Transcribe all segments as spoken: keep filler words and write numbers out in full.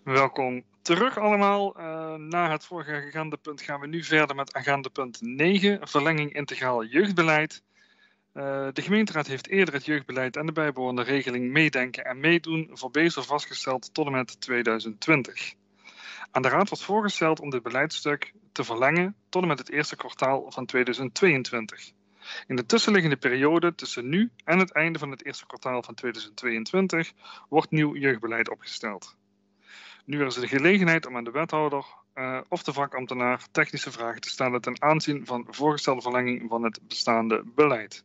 Welkom terug allemaal. Uh, na het vorige agendapunt gaan we nu verder met agendapunt negen, verlenging integraal jeugdbeleid. Uh, de gemeenteraad heeft eerder het jeugdbeleid en de bijbehorende regeling meedenken en meedoen voor Bezel vastgesteld tot en met tweeduizend twintig. Aan de raad wordt voorgesteld om dit beleidstuk te verlengen tot en met het eerste kwartaal van tweeduizend tweeëntwintig. In de tussenliggende periode tussen nu en het einde van het eerste kwartaal van tweeduizend tweeëntwintig wordt nieuw jeugdbeleid opgesteld. Nu is er de gelegenheid om aan de wethouder uh, of de vakambtenaar technische vragen te stellen ten aanzien van voorgestelde verlenging van het bestaande beleid.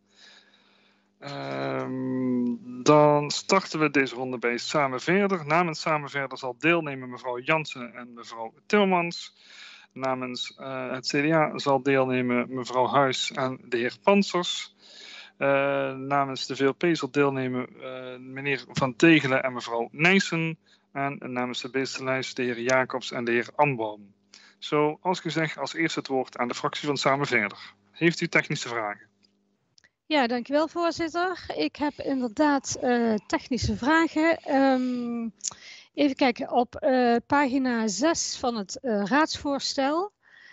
Um, dan starten we deze ronde bij Samen Verder. Namens Samen Verder zal deelnemen mevrouw Jansen en mevrouw Timmermans. Namens uh, het C D A zal deelnemen mevrouw Huis en de heer Pansers. Uh, namens de V L P zal deelnemen uh, meneer Van Tegelen en mevrouw Nijssen. En namens de Beestenlijst de heer Jacobs en de heer Amboom. Zoals gezegd, als eerste het woord aan de fractie van Samen Verder. Heeft u technische vragen? Ja, dankjewel voorzitter. Ik heb inderdaad uh, technische vragen. Um, even kijken, op uh, pagina zes van het uh, raadsvoorstel.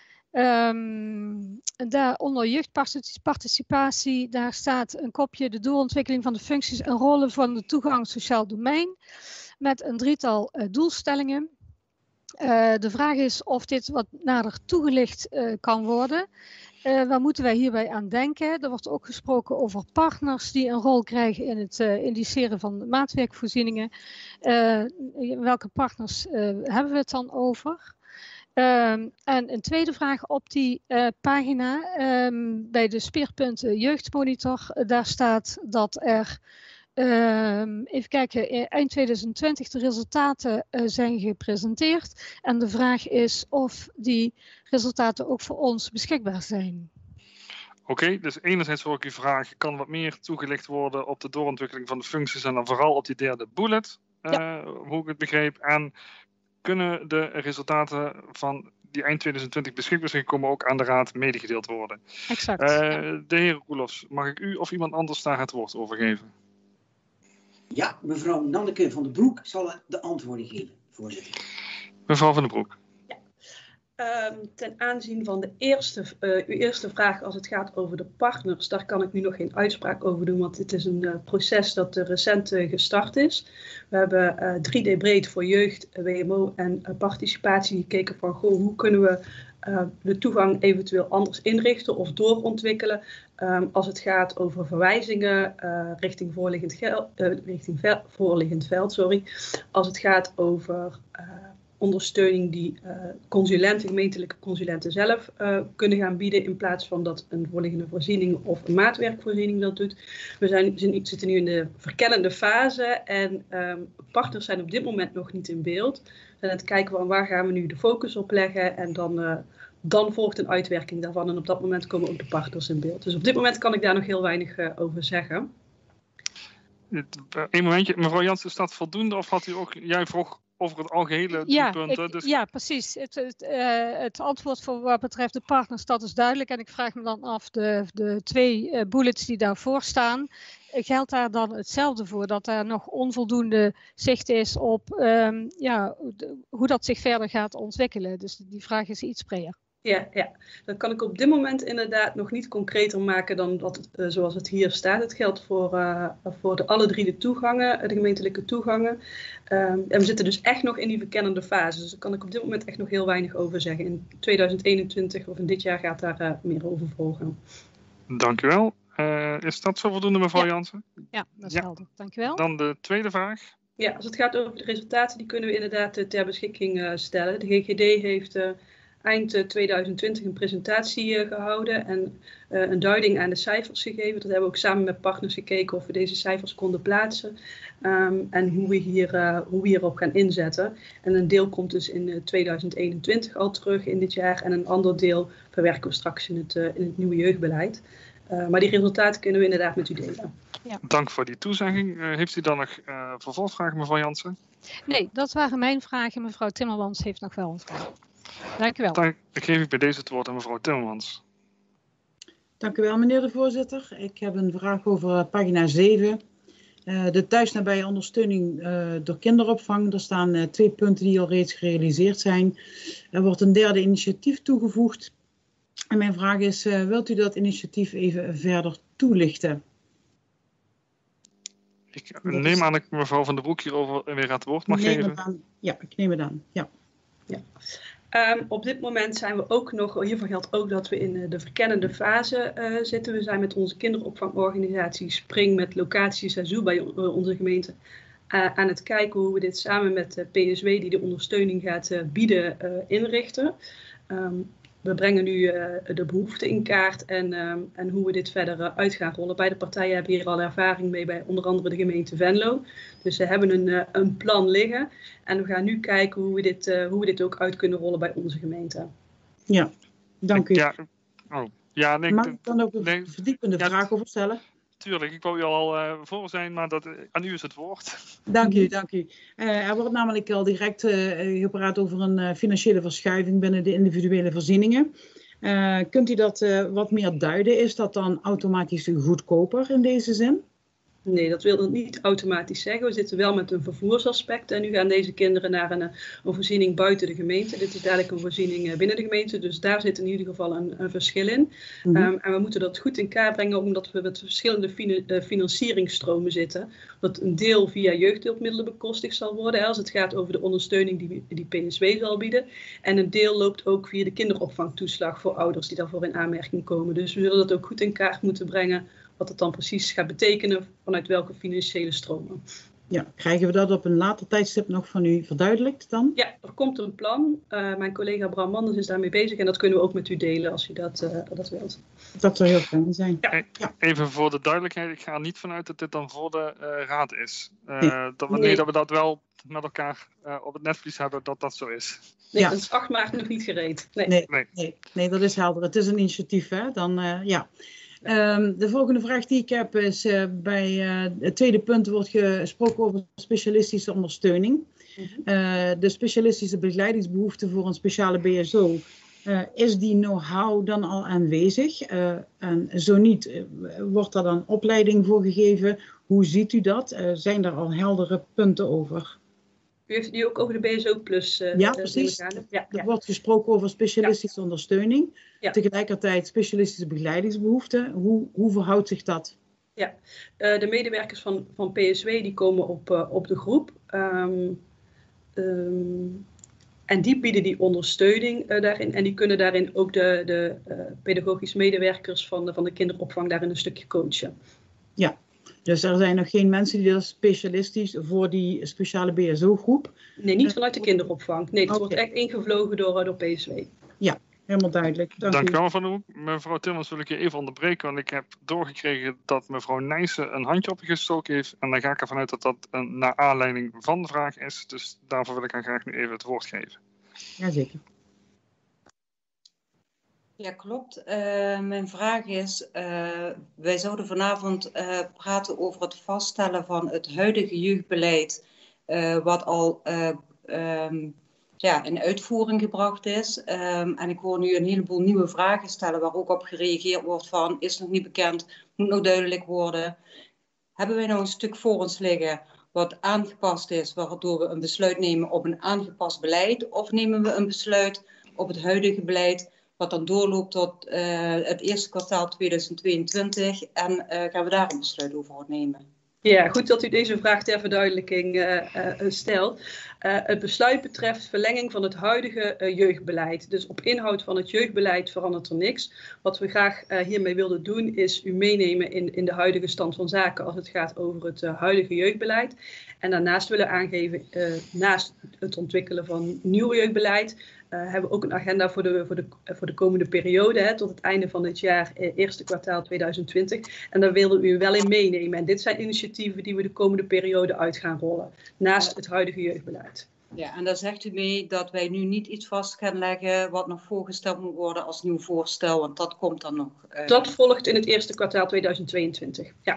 Um, daar onder jeugdparticipatie, daar staat een kopje de doorontwikkeling van de functies en rollen van de toegang sociaal domein. Met een drietal uh, doelstellingen. Uh, de vraag is of dit wat nader toegelicht uh, kan worden. Uh, waar moeten wij hierbij aan denken? Er wordt ook gesproken over partners die een rol krijgen in het uh, indiceren van maatwerkvoorzieningen. Uh, welke partners uh, hebben we het dan over? Uh, en een tweede vraag op die uh, pagina. Um, bij de speerpunten jeugdmonitor. Uh, daar staat dat er... Uh, even kijken, eind tweeduizend twintig de resultaten uh, zijn gepresenteerd. En de vraag is of die resultaten ook voor ons beschikbaar zijn. Oké, okay, dus enerzijds hoor ik uw vraag, kan wat meer toegelicht worden op de doorontwikkeling van de functies en dan vooral op die derde bullet, uh, ja. Hoe ik het begreep. En kunnen de resultaten van die eind tweeduizend twintig beschikbaar zijn gekomen ook aan de raad medegedeeld worden? Exact. Uh, ja. De heer Roelofs, mag ik u of iemand anders daar het woord over geven? Ja, mevrouw Nanneke van den Broek zal de antwoorden geven, voorzitter. Mevrouw van den Broek. Ja. Um, ten aanzien van de eerste, uh, uw eerste vraag als het gaat over de partners, daar kan ik nu nog geen uitspraak over doen, want dit is een uh, proces dat uh, recent uh, gestart is. We hebben uh, drie D breed voor jeugd, W M O en uh, participatie gekeken van goh, hoe kunnen we uh, de toegang eventueel anders inrichten of doorontwikkelen. Um, als het gaat over verwijzingen uh, richting, voorliggend, gel, uh, richting vel, voorliggend veld. Sorry. Als het gaat over uh, ondersteuning die uh, consulenten, gemeentelijke consulenten zelf uh, kunnen gaan bieden. In plaats van dat een voorliggende voorziening of een maatwerkvoorziening dat doet. We zijn, zitten nu in de verkennende fase en um, partners zijn op dit moment nog niet in beeld. We zijn aan het kijken van waar gaan we nu de focus op leggen en dan... Uh, Dan volgt een uitwerking daarvan en op dat moment komen ook de partners in beeld. Dus op dit moment kan ik daar nog heel weinig uh, over zeggen. Eén momentje, mevrouw Jansen, is dat voldoende of had u ook, jij vroeg over het algehele ja, punten? Ik, dus... Ja, precies. Het, het, uh, het antwoord voor wat betreft de partners, dat is duidelijk. En ik vraag me dan af, de, de twee uh, bullets die daarvoor staan, geldt daar dan hetzelfde voor? Dat er nog onvoldoende zicht is op um, ja, de, hoe dat zich verder gaat ontwikkelen? Dus die vraag is iets breder. Ja, ja, dat kan ik op dit moment inderdaad nog niet concreter maken dan wat het, uh, zoals het hier staat. Het geldt voor, uh, voor de alle drie de toegangen, de gemeentelijke toegangen. Um, en we zitten dus echt nog in die verkennende fase. Dus daar kan ik op dit moment echt nog heel weinig over zeggen. In tweeduizend eenentwintig of in dit jaar gaat daar uh, meer over volgen. Dank u wel. Uh, is dat zo voldoende, mevrouw ja. Jansen? Ja, dat is ja. helder. Dank u wel. Dan de tweede vraag. Ja, als het gaat over de resultaten, die kunnen we inderdaad uh, ter beschikking uh, stellen. De G G D heeft... Uh, eind tweeduizend twintig een presentatie uh, gehouden en uh, een duiding aan de cijfers gegeven. Dat hebben we ook samen met partners gekeken of we deze cijfers konden plaatsen um, en hoe we, hier, uh, hoe we hierop gaan inzetten. En een deel komt dus in uh, tweeduizend eenentwintig al terug in dit jaar en een ander deel verwerken we straks in het, uh, in het nieuwe jeugdbeleid. Uh, maar die resultaten kunnen we inderdaad met u delen. Ja. Dank voor die toezegging. Uh, heeft u dan nog uh, vervolgvragen, mevrouw Jansen? Nee, dat waren mijn vragen. Mevrouw Timmermans heeft nog wel een vraag. Dank u wel. Dan geef ik bij deze het woord aan mevrouw Timmermans. Dank u wel, meneer de voorzitter. Ik heb een vraag over pagina zeven. Uh, de thuisnabije ondersteuning uh, door kinderopvang. Er staan uh, twee punten die al reeds gerealiseerd zijn. Er wordt een derde initiatief toegevoegd. En mijn vraag is, uh, wilt u dat initiatief even verder toelichten? Ik neem aan dat ik mevrouw Van der Broek hierover weer aan het woord mag neem geven. Het aan. Ja, ik neem het aan. Ja. Ja. Um, op dit moment zijn we ook nog, hiervoor geldt ook dat we in de verkennende fase uh, zitten. We zijn met onze kinderopvangorganisatie Spring met locaties Azul bij uh, onze gemeente uh, aan het kijken hoe we dit samen met de P S W die de ondersteuning gaat uh, bieden uh, inrichten. Um, we brengen nu uh, de behoeften in kaart en, um, en hoe we dit verder uh, uit gaan rollen. Beide partijen hebben hier al ervaring mee bij onder andere de gemeente Venlo. Dus ze hebben een, uh, een plan liggen en we gaan nu kijken hoe we, dit, uh, hoe we dit ook uit kunnen rollen bij onze gemeente. Ja, dank u. Ja, oh, ja, nee, Mag ik dan ook een nee, verdiepende ja, vraag over stellen? Tuurlijk, ik wou u al uh, voor zijn, maar dat, aan u is het woord. Dank u, dank u. Uh, er wordt namelijk al direct uh, gepraat over een uh, financiële verschuiving binnen de individuele voorzieningen. Uh, kunt u dat uh, wat meer duiden? Is dat dan automatisch goedkoper in deze zin? Nee, dat wil niet automatisch zeggen. We zitten wel met een vervoersaspect. En nu gaan deze kinderen naar een, een voorziening buiten de gemeente. Dit is dadelijk een voorziening binnen de gemeente. Dus daar zit in ieder geval een, een verschil in. Mm-hmm. Um, en we moeten dat goed in kaart brengen, omdat we met verschillende fin- uh, financieringstromen zitten. Dat een deel via jeugdhulpmiddelen bekostigd zal worden, hè, als het gaat over de ondersteuning die, die P S W zal bieden. En een deel loopt ook via de kinderopvangtoeslag voor ouders die daarvoor in aanmerking komen. Dus we zullen dat ook goed in kaart moeten brengen. Wat het dan precies gaat betekenen vanuit welke financiële stromen. Ja, krijgen we dat op een later tijdstip nog van u verduidelijkt dan? Ja, er komt een plan. Uh, mijn collega Bram Manders is daarmee bezig en dat kunnen we ook met u delen als u dat, uh, dat wilt. Dat zou heel fijn zijn. Ja. Ja. Even voor de duidelijkheid, ik ga er niet vanuit dat dit dan voor de uh, raad is. Uh, nee. Dat, we, nee, nee, dat we dat wel met elkaar uh, op het netvlies hebben dat dat zo is. Nee, ja. dat is acht maart nog niet gereed. Nee. Nee, nee. nee, nee dat is helder. Het is een initiatief, hè? Dan, uh, ja. Um, de volgende vraag die ik heb is, uh, bij uh, het tweede punt wordt gesproken over specialistische ondersteuning. Mm-hmm. Uh, de specialistische begeleidingsbehoefte voor een speciale B S O, uh, is die know-how dan al aanwezig? Uh, en zo niet, uh, wordt er dan opleiding voor gegeven? Hoe ziet u dat? Uh, zijn er al heldere punten over? U heeft het nu ook over de B S O plus. Uh, ja, precies. Ja, er ja. wordt gesproken over specialistische ja. ondersteuning. Ja. Tegelijkertijd specialistische begeleidingsbehoeften. Hoe, hoe verhoudt zich dat? Ja, uh, de medewerkers van, van P S W die komen op, uh, op de groep. Um, um, en die bieden die ondersteuning uh, daarin. En die kunnen daarin ook de, de uh, pedagogische medewerkers van de, van de kinderopvang daarin een stukje coachen. Ja. Dus er zijn nog geen mensen die dat specialistisch voor die speciale B S O-groep? Nee, niet vanuit de kinderopvang. Nee, dat okay. wordt echt ingevlogen door, door P S W. Ja, helemaal duidelijk. Dank, Dank u wel, mevrouw Van der Mevrouw Tilmans wil ik je even onderbreken, want ik heb doorgekregen dat mevrouw Nijssen een handje opgestoken heeft. En dan ga ik ervan uit dat dat een, naar aanleiding van de vraag is. Dus daarvoor wil ik haar graag nu even het woord geven. Jazeker. Ja, klopt. Uh, mijn vraag is, uh, wij zouden vanavond uh, praten over het vaststellen van het huidige jeugdbeleid, uh, wat al uh, um, ja, in uitvoering gebracht is. Um, en ik hoor nu een heleboel nieuwe vragen stellen waar ook op gereageerd wordt van, is nog niet bekend, moet nog duidelijk worden. Hebben wij nou een stuk voor ons liggen wat aangepast is, waardoor we een besluit nemen op een aangepast beleid, of nemen we een besluit op het huidige beleid, wat dan doorloopt tot uh, het eerste kwartaal tweeduizend tweeëntwintig en uh, gaan we daar een besluit over nemen? Ja, goed dat u deze vraag ter verduidelijking uh, uh, stelt. Uh, het besluit betreft verlenging van het huidige uh, jeugdbeleid. Dus op inhoud van het jeugdbeleid verandert er niks. Wat we graag uh, hiermee wilden doen is u meenemen in, in de huidige stand van zaken als het gaat over het uh, huidige jeugdbeleid. En daarnaast willen aangeven, uh, naast het ontwikkelen van nieuw jeugdbeleid, Uh, hebben we ook een agenda voor de, voor de, voor de komende periode, hè, tot het einde van het jaar, eh, eerste kwartaal tweeduizend twintig. En daar wilden we u wel in meenemen. En dit zijn initiatieven die we de komende periode uit gaan rollen, naast het huidige jeugdbeleid. Ja, en daar zegt u mee dat wij nu niet iets vast gaan leggen wat nog voorgesteld moet worden als nieuw voorstel, want dat komt dan nog. Uh... Dat volgt in het eerste kwartaal tweeduizend tweeëntwintig, ja.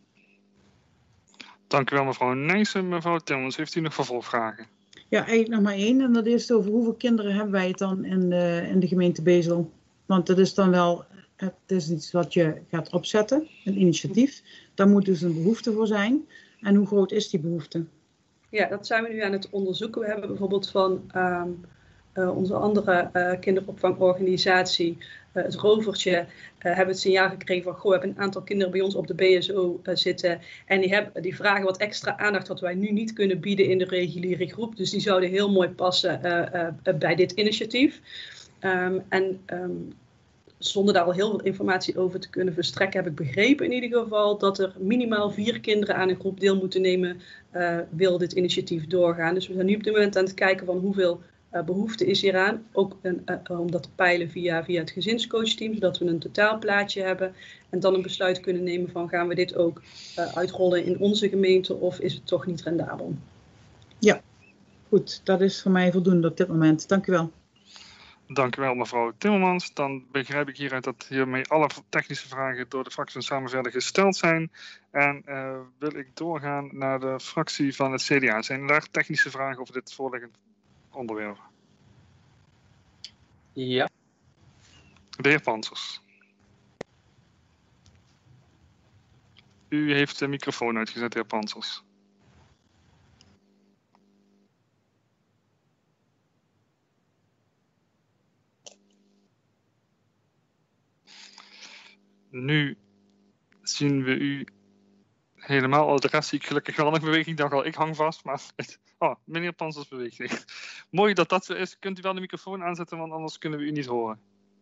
Dank u wel, mevrouw Nijssen. Mevrouw Tilmans, heeft u nog vervolgvragen? Ja, eigenlijk nog maar één. En dat is over hoeveel kinderen hebben wij het dan in de, in de gemeente Bezel? Want dat is dan wel, het is iets wat je gaat opzetten, een initiatief. Daar moet dus een behoefte voor zijn. En hoe groot is die behoefte? Ja, dat zijn we nu aan het onderzoeken. We hebben bijvoorbeeld van um, uh, onze andere uh, kinderopvangorganisatie, uh, het Rovertje, uh, hebben het signaal gekregen van, goh, we hebben een aantal kinderen bij ons op de B S O uh, zitten. En die, hebben, die vragen wat extra aandacht wat wij nu niet kunnen bieden in de reguliere groep. Dus die zouden heel mooi passen uh, uh, uh, bij dit initiatief. Um, en um, zonder daar al heel veel informatie over te kunnen verstrekken, heb ik begrepen in ieder geval dat er minimaal vier kinderen aan een groep deel moeten nemen, uh, wil dit initiatief doorgaan. Dus we zijn nu op dit moment aan het kijken van hoeveel uh, behoefte is hieraan. Ook een, uh, om dat te peilen via, via het gezinscoachteam, zodat we een totaalplaatje hebben. En dan een besluit kunnen nemen van, gaan we dit ook uh, uitrollen in onze gemeente of is het toch niet rendabel? Ja, goed. Dat is voor mij voldoende op dit moment. Dank u wel. Dank u wel, mevrouw Timmermans. Dan begrijp ik hieruit dat hiermee alle technische vragen door de fractie van Samen Verder gesteld zijn. En uh, wil ik doorgaan naar de fractie van het C D A. Zijn er technische vragen over dit voorliggend onderwerp? Ja. De heer Pansers. U heeft de microfoon uitgezet, de heer Pansers. Nu zien we u helemaal. Al de rest zie ik gelukkig wel nog beweging. Ik dacht al, ik hang vast. Maar oh, meneer Pansers beweegt zich. Mooi dat dat zo is. Kunt u wel de microfoon aanzetten, want anders kunnen we u niet horen.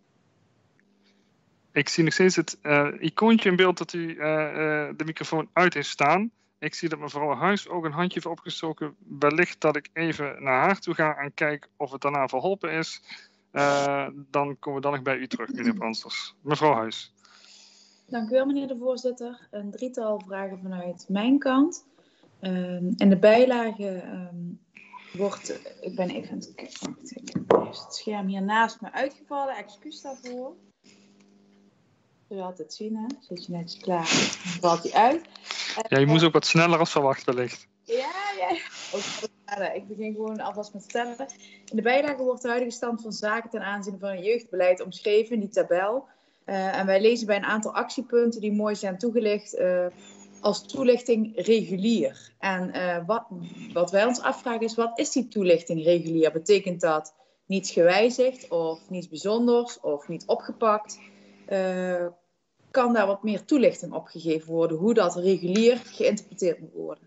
Ik zie nog steeds het uh, icoontje in beeld dat u uh, uh, de microfoon uit heeft staan. Ik zie dat mevrouw Huis ook een handje heeft opgestoken. Wellicht dat ik even naar haar toe ga en kijk of het daarna verholpen is. Uh, dan komen we dan nog bij u terug, meneer Pansers. Mevrouw Huis. Dank u wel, meneer de voorzitter. Een drietal vragen vanuit mijn kant. Um, in de bijlage um, wordt... Uh, ik ben even aan het kijken. Wacht, het scherm hier naast me uitgevallen. Excuus daarvoor. Zul je altijd zien, hè? Zit je netjes klaar, dan valt hij uit. En, ja, je uh, moest ook wat sneller als verwacht wellicht. Ja, ja. Ook, ik begin gewoon alvast met vertellen. In de bijlage wordt de huidige stand van zaken ten aanzien van het jeugdbeleid omschreven in die tabel. Uh, en wij lezen bij een aantal actiepunten die mooi zijn toegelicht uh, als toelichting regulier. En uh, wat, wat wij ons afvragen is, wat is die toelichting regulier? Betekent dat niets gewijzigd of niets bijzonders of niet opgepakt? Uh, kan daar wat meer toelichting op gegeven worden, hoe dat regulier geïnterpreteerd moet worden?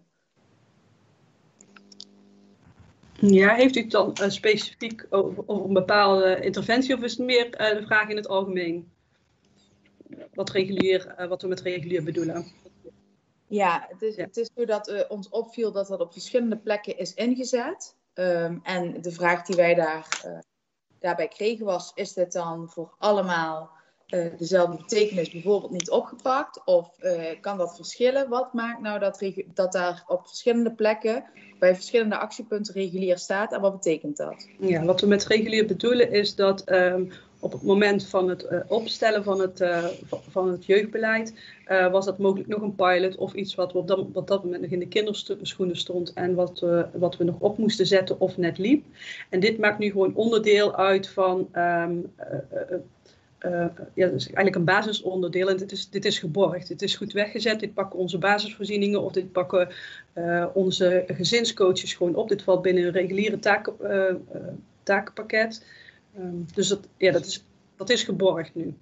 Ja, heeft u het dan uh, specifiek over, over een bepaalde interventie of is het meer uh, de vraag in het algemeen? Wat, regulier, uh, wat we met regulier bedoelen. Ja, het is, ja. Het is zo dat uh, ons opviel dat dat op verschillende plekken is ingezet. Um, en de vraag die wij daar, uh, daarbij kregen was, is dit dan voor allemaal uh, dezelfde betekenis bijvoorbeeld niet opgepakt? Of uh, kan dat verschillen? Wat maakt nou dat, regu- dat daar op verschillende plekken bij verschillende actiepunten regulier staat en wat betekent dat? Ja, wat we met regulier bedoelen is dat um, op het moment van het uh, opstellen van het, uh, van het jeugdbeleid uh, was dat mogelijk nog een pilot of iets wat, we op dat, wat dat moment nog in de kinderschoenen stond en wat, uh, wat we nog op moesten zetten of net liep. En dit maakt nu gewoon onderdeel uit van... Um, uh, uh, Uh, ja, dat is eigenlijk een basisonderdeel en dit is, dit is geborgd. Dit is goed weggezet. Dit pakken onze basisvoorzieningen of dit pakken uh, onze gezinscoaches gewoon op. Dit valt binnen een reguliere taken, uh, uh, takenpakket. Um, dus dat, ja, dat, is, dat is geborgd nu.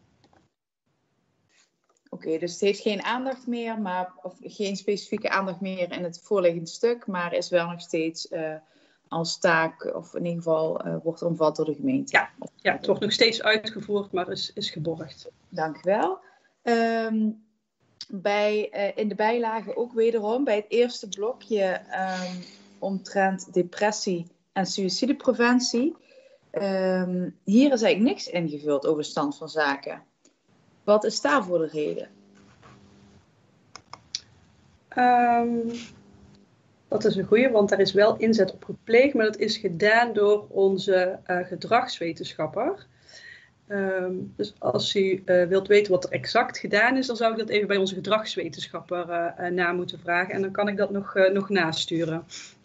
Oké, okay, dus het heeft geen aandacht meer, maar, of geen specifieke aandacht meer in het voorliggende stuk, maar is wel nog steeds uh, als taak, of in ieder geval uh, wordt omvat door de gemeente. Ja, ja, het wordt nog steeds uitgevoerd, maar is, is geborgd. Dank u wel. Um, bij, uh, in de bijlage ook wederom, bij het eerste blokje um, omtrent depressie en suïcidepreventie. Um, hier is eigenlijk niks ingevuld over de stand van zaken. Wat is daarvoor de reden? Um, dat is een goeie, want daar is wel inzet op gepleegd, maar dat is gedaan door onze uh, gedragswetenschapper. Um, dus als u uh, wilt weten wat er exact gedaan is, dan zou ik dat even bij onze gedragswetenschapper uh, uh, na moeten vragen. En dan kan ik dat nog, uh, nog nasturen.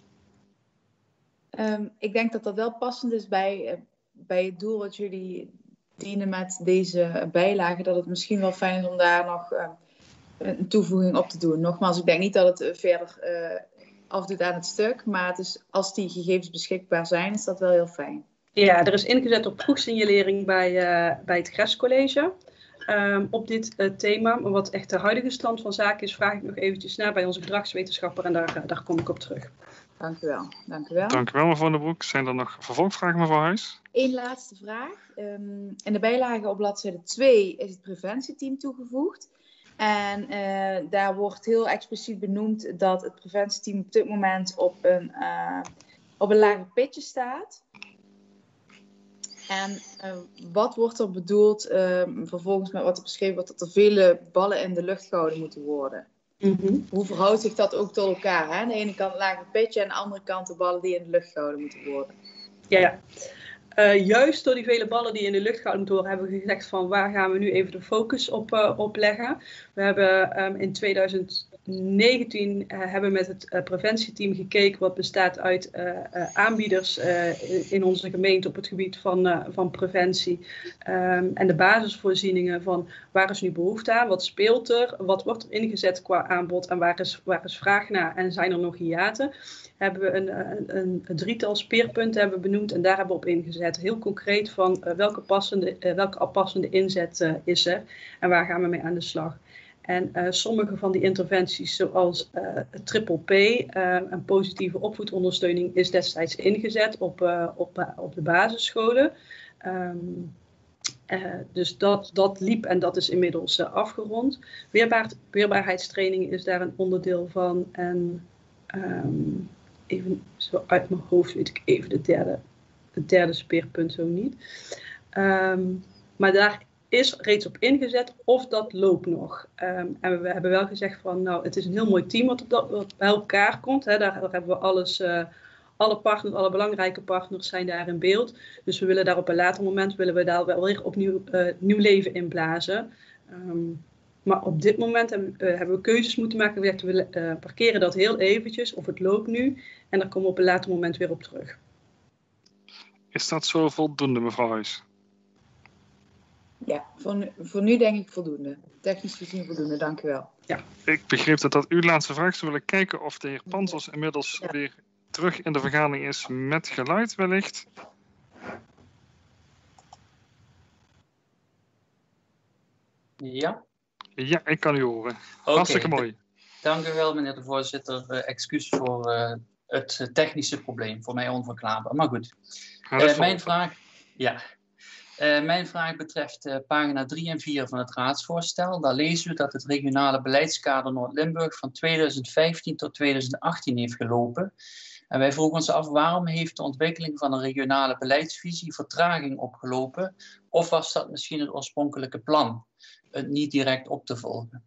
Um, ik denk dat dat wel passend is bij, uh, bij het doel wat jullie dienen met deze bijlage. Dat het misschien wel fijn is om daar nog uh, een toevoeging op te doen. Nogmaals, ik denk niet dat het verder uh, afdoet aan het stuk, maar het is, als die gegevens beschikbaar zijn, is dat wel heel fijn. Ja, er is ingezet op vroegsignalering bij, uh, bij het G R E S-college um, op dit uh, thema. Maar wat echt de huidige stand van zaken is, vraag ik nog eventjes na bij onze gedragswetenschapper en daar, uh, daar kom ik op terug. Dank u wel. Dank u wel. Dank u wel, mevrouw de Broek. Zijn er nog vervolgvragen, mevrouw Huis? Eén laatste vraag. Um, in de bijlage op bladzijde twee is het preventieteam toegevoegd. En uh, daar wordt heel expliciet benoemd dat het preventieteam op dit moment op een, uh, op een lager pitje staat. En uh, wat wordt er bedoeld, uh, vervolgens met wat er beschreven wordt, dat er vele ballen in de lucht gehouden moeten worden? Mm-hmm. Hoe verhoudt zich dat ook tot elkaar? Hè? Aan de ene kant een lager pitje en aan de andere kant de ballen die in de lucht gehouden moeten worden. Ja, uh, juist door die vele ballen die in de lucht gehouden moeten worden, hebben we gezegd van waar gaan we nu even de focus op, uh, op leggen. We hebben um, in twintig negentien uh, hebben met het uh, preventieteam gekeken wat bestaat uit uh, uh, aanbieders uh, in onze gemeente op het gebied van, uh, van preventie. Um, en de basisvoorzieningen van waar is nu behoefte aan, wat speelt er, wat wordt er ingezet qua aanbod en waar is, waar is vraag naar en zijn er nog hiaten. Hebben we een, een, een drietal speerpunten hebben benoemd en daar hebben we op ingezet. Heel concreet van uh, welke, passende, uh, welke passende inzet uh, is er en waar gaan we mee aan de slag. En uh, sommige van die interventies zoals uh, triple P, uh, een positieve opvoedondersteuning, is destijds ingezet op, uh, op, uh, op de basisscholen. Um, uh, dus dat, dat liep en dat is inmiddels uh, afgerond. Weerbaar, weerbaarheidstraining is daar een onderdeel van. En um, even zo uit mijn hoofd weet ik even de derde, het derde speerpunt zo niet. Um, maar daar is reeds op ingezet of dat loopt nog. Um, en we hebben wel gezegd van nou het is een heel mooi team wat, op, wat bij elkaar komt. Hè. Daar, daar hebben we alles, uh, alle partners, alle belangrijke partners zijn daar in beeld. Dus we willen daar op een later moment willen we daar wel weer opnieuw uh, nieuw leven in blazen. Um, maar op dit moment hebben, uh, hebben we keuzes moeten maken. We, zeggen, we uh, parkeren dat heel eventjes of het loopt nu. En daar komen we op een later moment weer op terug. Is dat zo voldoende, mevrouw Huis? Ja, voor nu, voor nu denk ik voldoende. Technisch gezien voldoende, dank u wel. Ja. Ik begreep dat dat uw laatste vraag is. We willen kijken of de heer Panzers inmiddels ja. weer terug in de vergadering is met geluid wellicht. Ja? Ja, ik kan u horen. Okay. Hartstikke mooi. Dank u wel, meneer de voorzitter. Uh, excuus voor uh, het technische probleem. Voor mij onverklaarbaar. Maar goed. Uh, mijn vraag... Ja... Uh, mijn vraag betreft uh, pagina drie en vier van het raadsvoorstel. Daar lezen we dat het regionale beleidskader Noord-Limburg van tweeduizend vijftien tot tweeduizend achttien heeft gelopen. En wij vroegen ons af waarom heeft de ontwikkeling van een regionale beleidsvisie vertraging opgelopen? Of was dat misschien het oorspronkelijke plan, het niet direct op te volgen?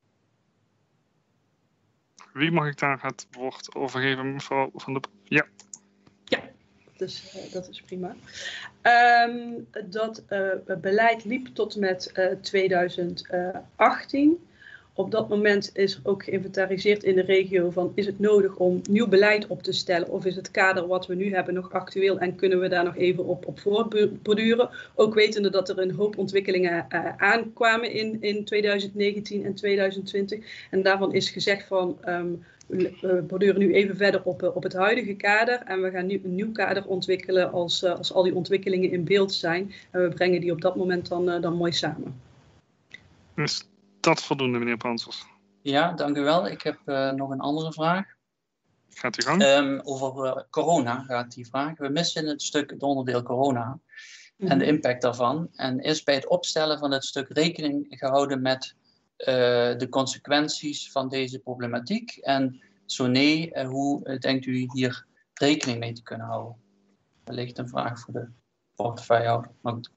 Wie mag ik daar het woord over geven, mevrouw Van der Broek? Ja. Ja. Dus uh, dat is prima. Um, dat uh, beleid liep tot en met uh, tweeduizend achttien. Op dat moment is er ook geïnventariseerd in de regio van is het nodig om nieuw beleid op te stellen of is het kader wat we nu hebben nog actueel en kunnen we daar nog even op, op voortborduren. Ook wetende dat er een hoop ontwikkelingen uh, aankwamen in, in tweeduizend negentien en tweeduizend twintig. En daarvan is gezegd van um, we borduren nu even verder op, op het huidige kader en we gaan nu een nieuw kader ontwikkelen als, uh, als al die ontwikkelingen in beeld zijn. En we brengen die op dat moment dan, uh, dan mooi samen. Is dat voldoende, meneer Panzers? Ja, dank u wel. Ik heb uh, nog een andere vraag. Gaat u gang. Um, over uh, corona gaat die vraag. We missen in het stuk het onderdeel corona mm-hmm. en de impact daarvan. En is bij het opstellen van het stuk rekening gehouden met uh, de consequenties van deze problematiek? En zo nee, uh, hoe uh, denkt u hier rekening mee te kunnen houden? Wellicht een vraag voor de portefeuillehouder. Maar goed.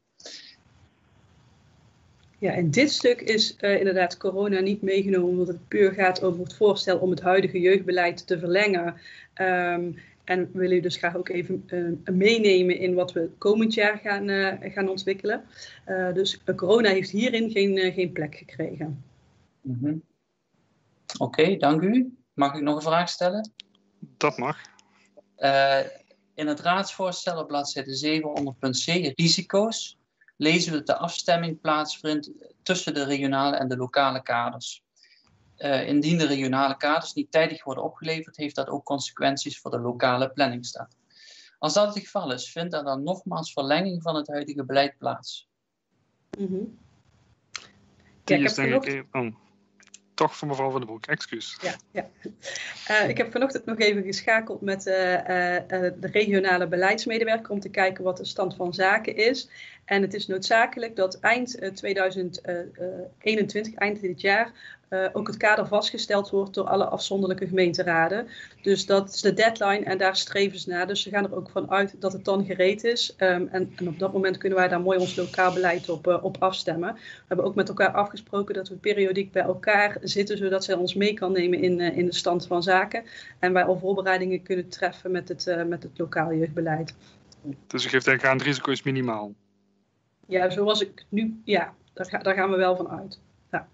Ja, in dit stuk is uh, inderdaad corona niet meegenomen, omdat het puur gaat over het voorstel om het huidige jeugdbeleid te verlengen. Um, en we willen u dus graag ook even uh, meenemen in wat we komend jaar gaan, uh, gaan ontwikkelen. Uh, dus uh, corona heeft hierin geen, uh, geen plek gekregen. Mm-hmm. Oké, okay, dank u. Mag ik nog een vraag stellen? Dat mag. Uh, in het raadsvoorstel op bladzijde zeven onder punt C, risico's, lezen we dat de afstemming plaatsvindt tussen de regionale en de lokale kaders. Uh, indien de regionale kaders niet tijdig worden opgeleverd, heeft dat ook consequenties voor de lokale planningstaat. Als dat het geval is, vindt er dan nogmaals verlenging van het huidige beleid plaats? Mm-hmm. Ja, ik heb vanochtend... oh, toch voor mevrouw Van den Broek, excuus. Ja, ja. Uh, ik heb vanochtend nog even geschakeld met uh, uh, uh, de regionale beleidsmedewerker om te kijken wat de stand van zaken is. En het is noodzakelijk dat eind uh, tweeduizend eenentwintig, eind dit jaar, uh, ook het kader vastgesteld wordt door alle afzonderlijke gemeenteraden. Dus dat is de deadline en daar streven ze naar. Dus ze gaan er ook van uit dat het dan gereed is. Um, en, en op dat moment kunnen wij daar mooi ons lokaal beleid op, uh, op afstemmen. We hebben ook met elkaar afgesproken dat we periodiek bij elkaar zitten, zodat zij ons mee kan nemen in, uh, in de stand van zaken. En wij al voorbereidingen kunnen treffen met het, uh, met het lokaal jeugdbeleid. Dus u geeft eigenlijk aan, het risico is minimaal? Ja, zoals ik nu, ja, daar, ga, daar gaan we wel van uit. Ja.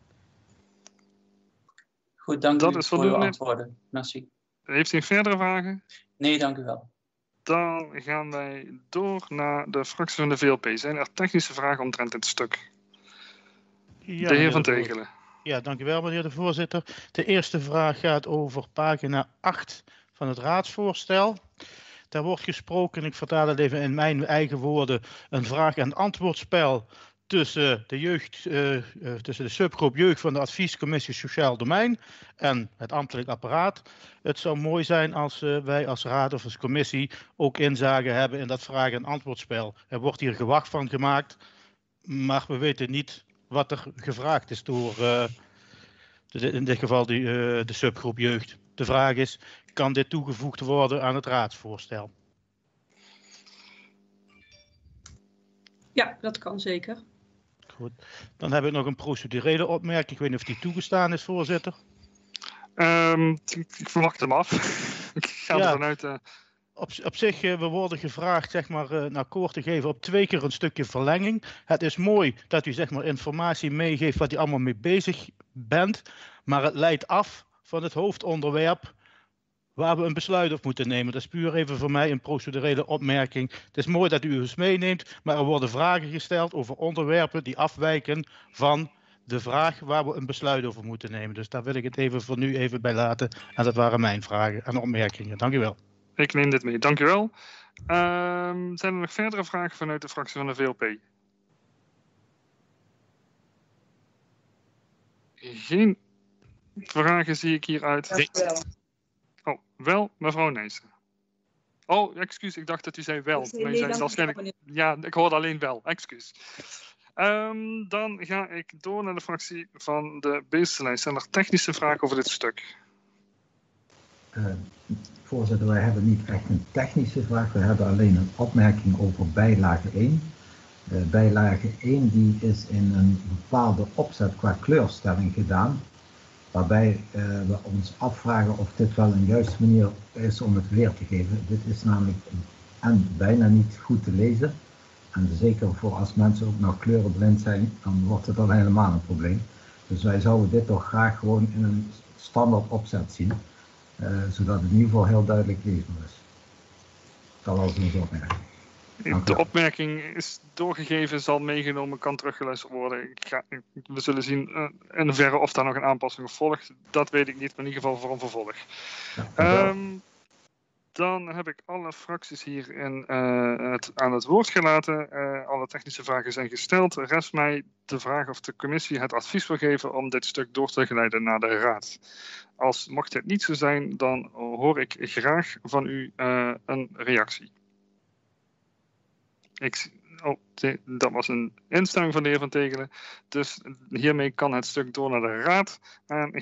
Goed, dank dat u is voor voldoende. uw antwoorden. Merci. Heeft u verdere vragen? Nee, dank u wel. Dan gaan wij door naar de fractie van de V L P. Zijn er technische vragen omtrent dit stuk? Ja, de heer Van Tegelen. Ja, dank u wel, meneer de voorzitter. De eerste vraag gaat over pagina acht van het raadsvoorstel. Daar wordt gesproken, ik vertaal het even in mijn eigen woorden, een vraag- en antwoordspel tussen de, jeugd, uh, uh, tussen de subgroep jeugd van de adviescommissie Sociaal Domein en het ambtelijk apparaat. Het zou mooi zijn als uh, wij als raad of als commissie ook inzage hebben in dat vraag- en antwoordspel. Er wordt hier gewacht van gemaakt, maar we weten niet wat er gevraagd is door uh, de, in dit geval die, uh, de subgroep jeugd. De vraag is, kan dit toegevoegd worden aan het raadsvoorstel? Ja, dat kan zeker. Goed. Dan heb ik nog een procedurele opmerking. Ik weet niet of die toegestaan is, voorzitter. Um, ik, ik verwacht hem af. Ik ga ja, er vanuit... Uh... Op, op zich, we worden gevraagd zeg maar, een akkoord te geven op twee keer een stukje verlenging. Het is mooi dat u zeg maar, informatie meegeeft wat u allemaal mee bezig bent. Maar het leidt af van het hoofdonderwerp waar we een besluit op moeten nemen. Dat is puur even voor mij een procedurele opmerking. Het is mooi dat u ons meeneemt, maar er worden vragen gesteld over onderwerpen die afwijken van de vraag waar we een besluit over moeten nemen. Dus daar wil ik het even voor nu even bij laten. En dat waren mijn vragen en opmerkingen. Dank u wel. Ik neem dit mee. Dank u wel. Um, zijn er nog verdere vragen vanuit de fractie van de V L P? Geen vragen zie ik hieruit. Dank u wel. Oh, wel, mevrouw Nijssen. Oh, excuus, ik dacht dat u zei wel. Nee, maar u nee, zei waarschijnlijk... Ja, ik hoorde alleen wel, excuus. Um, dan ga ik door naar de fractie van de beestenlijst. Zijn er technische vragen over dit stuk? Uh, voorzitter, wij hebben niet echt een technische vraag. We hebben alleen een opmerking over bijlage één. Uh, bijlage één die is in een bepaalde opzet qua kleurstelling gedaan. Waarbij uh, we ons afvragen of dit wel een juiste manier is om het weer te geven. Dit is namelijk en bijna niet goed te lezen. En zeker voor als mensen ook nog kleurenblind zijn, dan wordt het dan helemaal een probleem. Dus wij zouden dit toch graag gewoon in een standaard opzet zien. Uh, zodat het in ieder geval heel duidelijk leesbaar is. Dat was onze opmerking. De opmerking is doorgegeven, zal meegenomen, kan teruggeluisterd worden. Ik ga, we zullen zien uh, in hoeverre of daar nog een aanpassing volgt. Dat weet ik niet, maar in ieder geval voor een vervolg. Ja, um, dan heb ik alle fracties hierin uh, het, aan het woord gelaten. Uh, alle technische vragen zijn gesteld. Rest mij de vraag of de commissie het advies wil geven om dit stuk door te geleiden naar de raad. Als mocht het niet zo zijn, dan hoor ik graag van u uh, een reactie. Ik, oh, dat was een instemming van de heer Van Tegelen. Dus hiermee kan het stuk door naar de raad. En